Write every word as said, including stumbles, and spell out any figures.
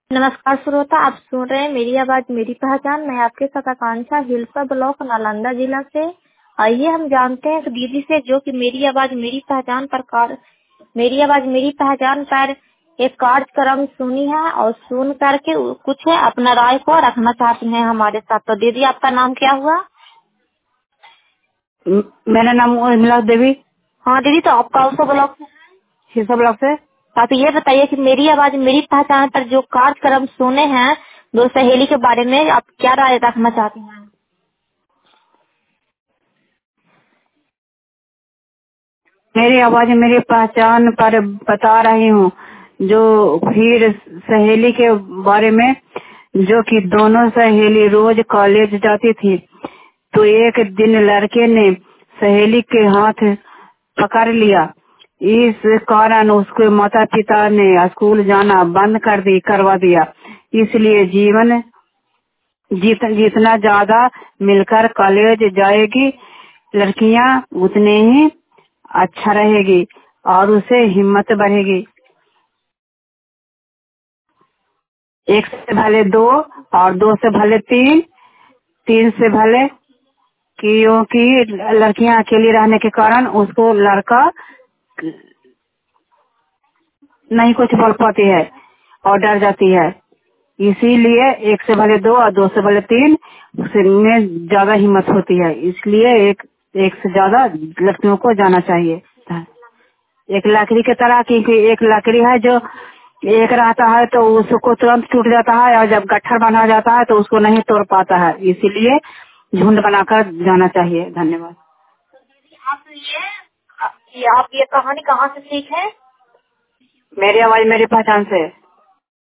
नमस्कार श्रोता, आप सुन रहे हैं मेरी आवाज मेरी पहचान। मैं आपके साथ आकांक्षा, हिलसा ब्लॉक, नालंदा जिला से। आइए हम जानते हैं दीदी से, जो कि मेरी आवाज मेरी पहचान पर कार मेरी आवाज मेरी पहचान पर एक कार्यक्रम सुनी है और सुन करके कुछ अपना राय को रखना चाहती हैं हमारे साथ। तो दीदी, आपका नाम क्या हुआ? म- मेरा नाम उर्मिला देवी, हाँ दीदी, तो आप कौन सा ब्लॉक से? हिरसा ब्लॉक से। आप ये बताइए कि मेरी आवाज मेरी पहचान पर जो कार्यक्रम सुने हैं दो सहेली के बारे में, आप क्या राय रखना चाहती हैं? मेरी आवाज मेरी पहचान पर बता रही हूँ, जो फिर सहेली के बारे में, जो कि दोनों सहेली रोज कॉलेज जाती थी। तो एक दिन लड़के ने सहेली के हाथ पकड़ लिया। इस कारण उसके माता पिता ने स्कूल जाना बंद कर दी करवा दिया। इसलिए जीवन जित, जितना ज्यादा मिलकर कॉलेज जाएगी लड़कियां, उतने ही अच्छा रहेगी और उसे हिम्मत बढ़ेगी। एक से भले दो और दो से भले तीन, तीन से भले, क्योंकि लड़कियां अकेली रहने के कारण उसको लड़का नहीं कुछ बोल पाती है और डर जाती है। इसीलिए एक से भले दो और दो से भले तीन में ज्यादा हिम्मत होती है। इसलिए एक एक से ज्यादा लड़कियों को जाना चाहिए। एक लकड़ी की तरह, क्योंकि एक लकड़ी है जो एक रहता है तो उसको तुरंत टूट जाता है, और जब गट्ठर बना जाता है तो उसको नहीं तोड़ पाता है। इसीलिए झुंड बनाकर जाना चाहिए। धन्यवाद। आप ये ये आप ये कहानी कहाँ से सीखे? मेरी आवाज मेरी पहचान से।